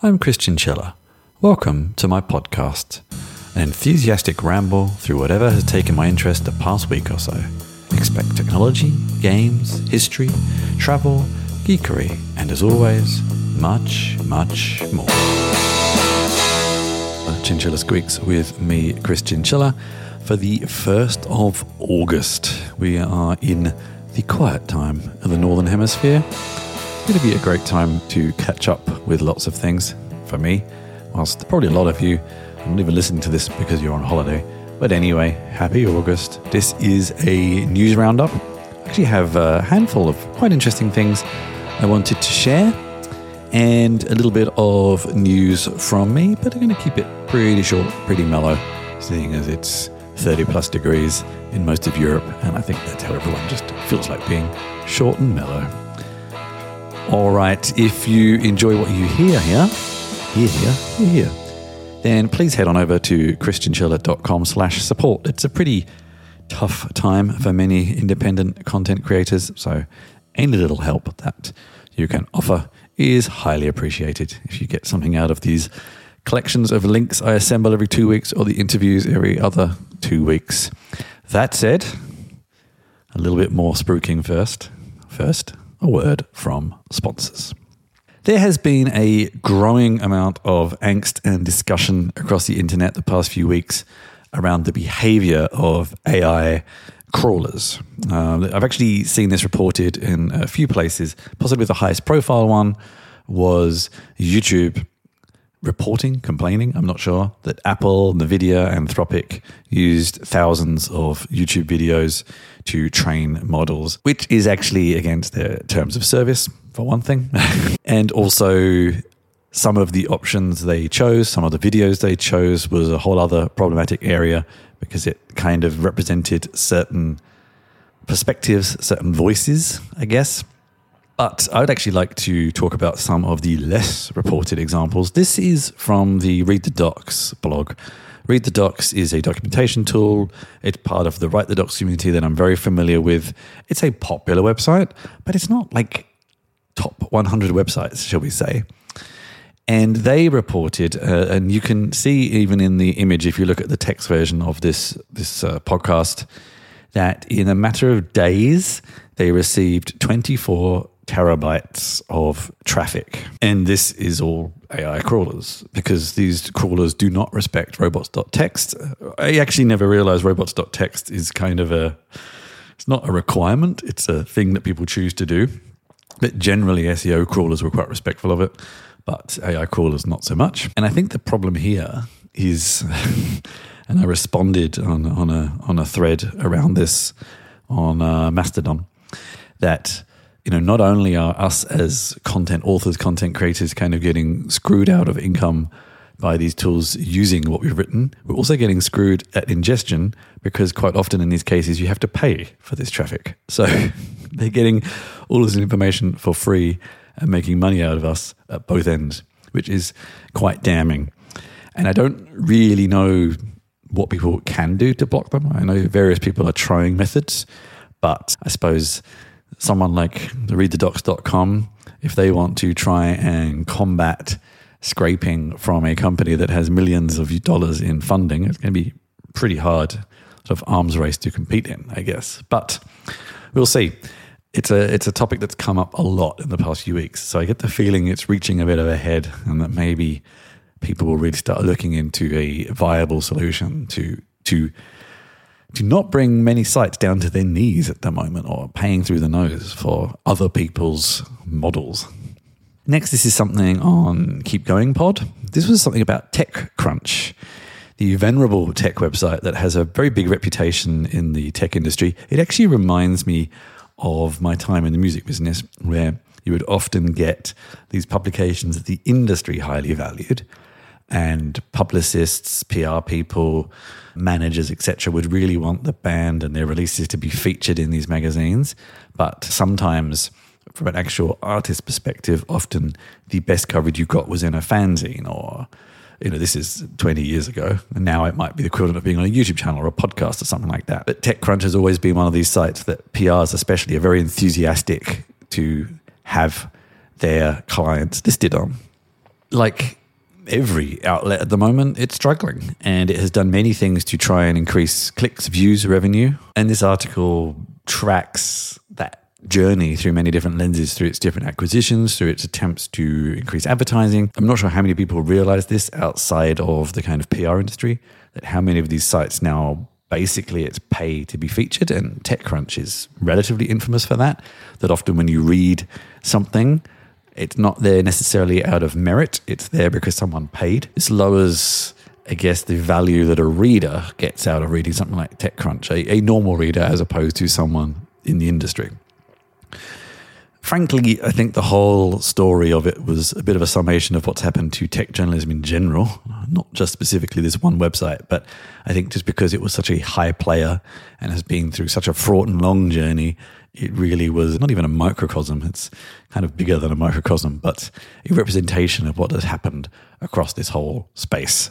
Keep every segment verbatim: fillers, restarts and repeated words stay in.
I'm Chris Chinchilla. Welcome to my podcast, an enthusiastic ramble through whatever has taken my interest the past week or so. Expect technology, games, history, travel, geekery, and as always, much, much more. Chinchilla Squeaks with me, Chris Chinchilla, for the first of August. We are in the quiet time of the Northern Hemisphere. It's going to be a great time to catch up with lots of things for me, whilst probably a lot of you are not even listening to this because you're on holiday. But anyway, happy August. This is a news roundup. I actually have a handful of quite interesting things I wanted to share and a little bit of news from me, but I'm going to keep it pretty short, pretty mellow, seeing as it's thirty plus degrees in most of Europe, and I think that's how everyone just feels like being short and mellow. All right, if you enjoy what you hear here, hear here, hear here, then please head on over to chrischinchilla.com slash support. It's a pretty tough time for many independent content creators, so any little help that you can offer is highly appreciated. If you get something out of these collections of links I assemble every two weeks or the interviews every other two weeks. That said, a little bit more spruiking first. First, a word from sponsors. There has been a growing amount of angst and discussion across the internet the past few weeks around the behavior of A I crawlers. Um, I've actually seen this reported in a few places. Possibly the highest profile one was YouTube reporting, complaining, I'm not sure, that Apple, NVIDIA, and Anthropic used thousands of YouTube videos to train models, which is actually against their terms of service, for one thing. And also some of the options they chose, some of the videos they chose was a whole other problematic area because it kind of represented certain perspectives, certain voices, I guess. But I would actually like to talk about some of the less reported examples. This is from the Read the Docs blog. Read the Docs is a documentation tool. It's part of the Write the Docs community that I'm very familiar with. It's a popular website, but it's not like top one hundred websites, shall we say. And they reported, uh, and you can see even in the image, if you look at the text version of this, this uh, podcast, that in a matter of days, they received twenty-four terabytes of traffic. And this is all A I crawlers, because these crawlers do not respect robots.txt. I actually never realized robots.txt is kind of a, it's not a requirement, it's a thing that people choose to do. But generally S E O crawlers were quite respectful of it, but A I crawlers not so much. And I think the problem here is, and I responded on, on a on a thread around this on uh, Mastodon, that you know, not only are us as content authors, content creators kind of getting screwed out of income by these tools using what we've written, we're also getting screwed at ingestion because quite often in these cases you have to pay for this traffic. So they're getting all this information for free and making money out of us at both ends, which is quite damning. And I don't really know what people can do to block them. I know various people are trying methods, but I suppose someone like the read the docs dot com, if they want to try and combat scraping from a company that has millions of dollars in funding, it's going to be pretty hard sort of arms race to compete in, I guess. But we'll see. It's a it's a topic that's come up a lot in the past few weeks. So I get the feeling it's reaching a bit of a head and that maybe people will really start looking into a viable solution to to to not bring many sites down to their knees at the moment or paying through the nose for other people's models. Next, this is something on Keep Going Pod. This was something about TechCrunch, the venerable tech website that has a very big reputation in the tech industry. It actually reminds me of my time in the music business, where you would often get these publications that the industry highly valued, and publicists, P R people, managers, et cetera would really want the band and their releases to be featured in these magazines. But sometimes, from an actual artist perspective, often the best coverage you got was in a fanzine, or, you know, this is twenty years ago, and now it might be the equivalent of being on a YouTube channel or a podcast or something like that. But TechCrunch has always been one of these sites that P Rs especially are very enthusiastic to have their clients listed on. like every outlet at the moment, it's struggling, and it has done many things to try and increase clicks, views, revenue. And this article tracks that journey through many different lenses, through its different acquisitions, through its attempts to increase advertising. I'm not sure how many people realize this outside of the kind of P R industry, that how many of these sites now basically it's pay to be featured, and TechCrunch is relatively infamous for that, that often when you read something, it's not there necessarily out of merit, it's there because someone paid. This lowers, I guess, the value that a reader gets out of reading something like TechCrunch, a, a normal reader as opposed to someone in the industry. Frankly, I think the whole story of it was a bit of a summation of what's happened to tech journalism in general, not just specifically this one website, but I think just because it was such a high player and has been through such a fraught and long journey, it really was not even a microcosm. It's kind of bigger than a microcosm, but a representation of what has happened across this whole space.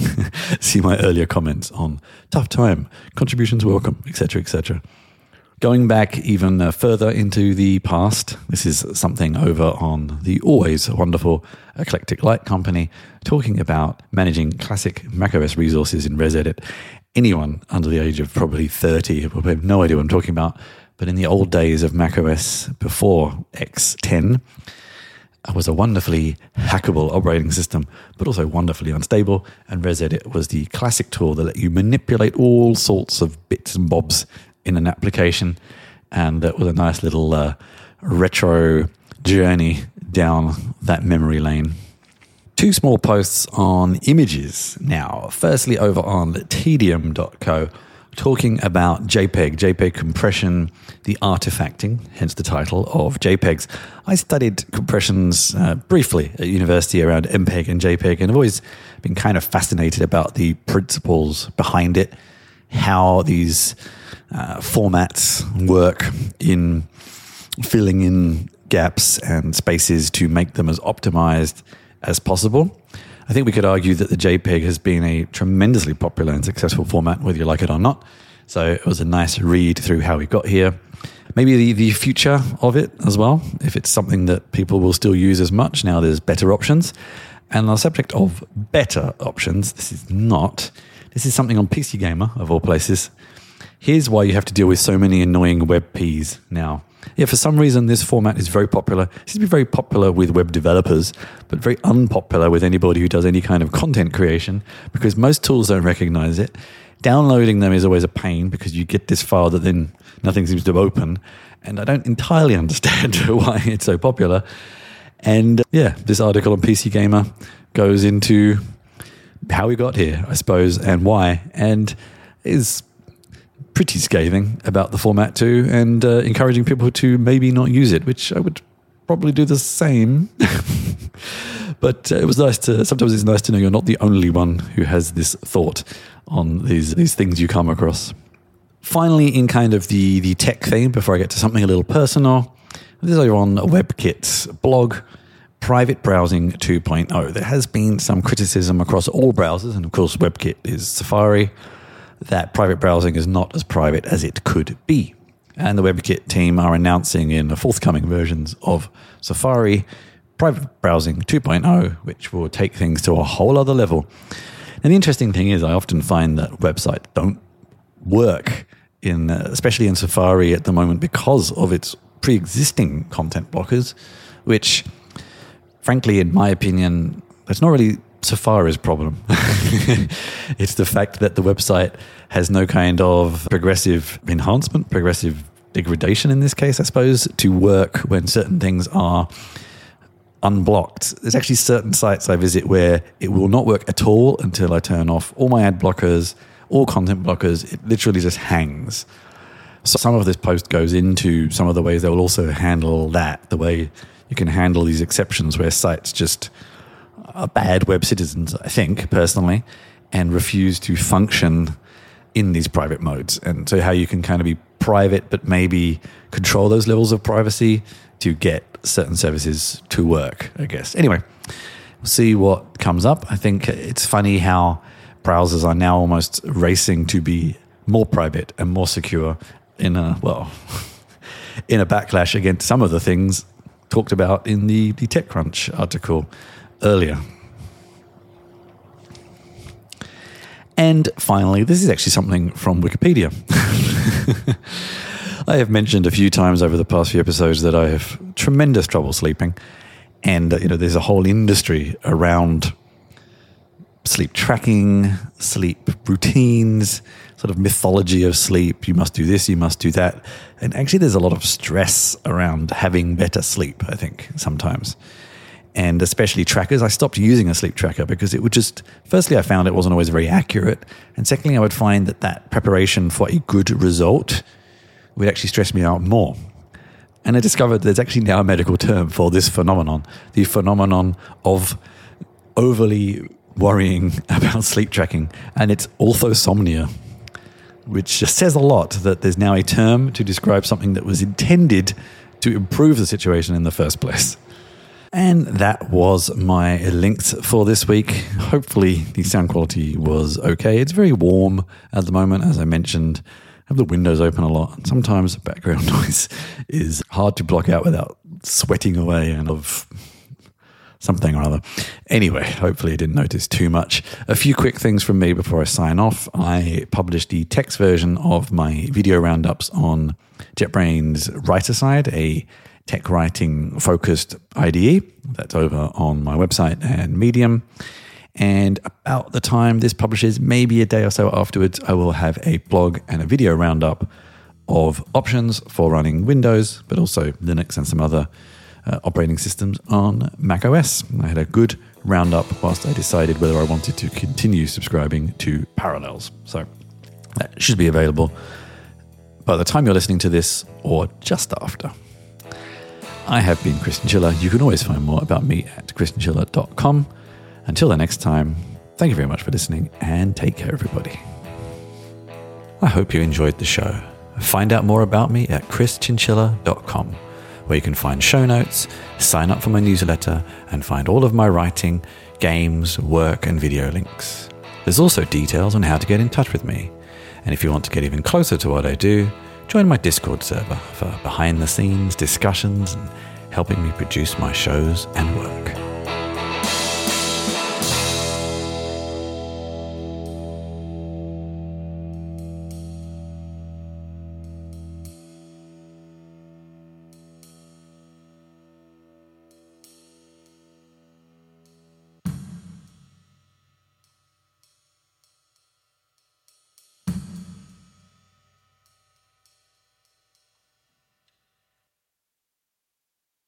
See my earlier comments on tough time, contributions welcome, et cetera, et cetera. Going back even uh, further into the past, this is something over on the always wonderful Eclectic Light Company, talking about managing classic macOS resources in ResEdit. Anyone under the age of probably thirty will have no idea what I'm talking about, but in the old days of macOS before X ten, it was a wonderfully hackable operating system, but also wonderfully unstable, and ResEdit was the classic tool that let you manipulate all sorts of bits and bobs in an application, and that was a nice little uh, retro journey down that memory lane. Two small posts on images now. Firstly, over on tedium dot co, talking about JPEG, JPEG compression, the artifacting, hence the title of JPEGs. I studied compressions uh, briefly at university around M P E G and JPEG, and I've always been kind of fascinated about the principles behind it, how these uh, formats work in filling in gaps and spaces to make them as optimized as possible. I think we could argue that the JPEG has been a tremendously popular and successful format, whether you like it or not. So it was a nice read through how we got here. Maybe the, the future of it as well, if it's something that people will still use as much. Now there's better options. And on the subject of better options, this is not... This is something on P C Gamer, of all places. Here's why you have to deal with so many annoying web Ps now. Yeah, for some reason, this format is very popular. It seems to be very popular with web developers, but very unpopular with anybody who does any kind of content creation, because most tools don't recognize it. Downloading them is always a pain, because you get this file that then nothing seems to open. And I don't entirely understand why it's so popular. And yeah, this article on P C Gamer goes into how we got here, I suppose, and why, and is pretty scathing about the format too, and uh, encouraging people to maybe not use it, which I would probably do the same. But uh, it was nice to, sometimes it's nice to know you're not the only one who has this thought on these these things you come across. Finally, in kind of the, the tech theme, before I get to something a little personal, this is over on WebKit's blog, Private Browsing two point oh. There has been some criticism across all browsers, and of course WebKit is Safari, that private browsing is not as private as it could be. And the WebKit team are announcing in the forthcoming versions of Safari Private Browsing two point oh, which will take things to a whole other level. And the interesting thing is I often find that websites don't work, in, uh, especially in Safari at the moment, because of its pre-existing content blockers, which... Frankly, in my opinion, it's not really Safari's problem. It's the fact that the website has no kind of progressive enhancement, progressive degradation in this case, I suppose, to work when certain things are unblocked. There's actually certain sites I visit where it will not work at all until I turn off all my ad blockers, all content blockers. It literally just hangs. So some of this post goes into some of the ways they will also handle that, the way you can handle these exceptions where sites just are bad web citizens, I think, personally, and refuse to function in these private modes. And so how you can kind of be private, but maybe control those levels of privacy to get certain services to work, I guess. Anyway, we'll see what comes up. I think it's funny how browsers are now almost racing to be more private and more secure in a, well, in a backlash against some of the things talked about in the, the TechCrunch article. earlier. And finally, this is actually something from Wikipedia. I have mentioned a few times over the past few episodes that I have tremendous trouble sleeping. And, uh, you know, there's a whole industry around sleep tracking, sleep routines, sort of mythology of sleep. You must do this, you must do that. And actually, there's a lot of stress around having better sleep, I think, sometimes. And especially trackers. I stopped using a sleep tracker because it would just, firstly, I found it wasn't always very accurate. And secondly, I would find that that preparation for a good result would actually stress me out more. And I discovered there's actually now a medical term for this phenomenon, the phenomenon of overly worrying about sleep tracking. And it's orthosomnia, which just says a lot that there's now a term to describe something that was intended to improve the situation in the first place. And that was my links for this week. Hopefully the sound quality was okay. It's very warm at the moment, as I mentioned. I have the windows open a lot. Sometimes background noise is hard to block out without sweating away and of something or other. Anyway, hopefully I didn't notice too much. A few quick things from me before I sign off. I published the text version of my video roundups on JetBrains Writerside, a tech writing focused I D E. That's over on my website and Medium. And about the time this publishes, maybe a day or so afterwards, I will have a blog and a video roundup of options for running Windows, but also Linux and some other uh, operating systems on macOS. I had a good roundup whilst I decided whether I wanted to continue subscribing to Parallels. So that should be available by the time you're listening to this or just after. I have been Christian Chiller. You can always find more about me at christian chiller dot com. Until the next time, thank you very much for listening and take care, everybody. I hope you enjoyed the show. Find out more about me at christian chiller dot com, where you can find show notes, sign up for my newsletter, and find all of my writing, games, work, and video links. There's also details on how to get in touch with me. And if you want to get even closer to what I do, join my Discord server for behind-the-scenes discussions and helping me produce my shows and work.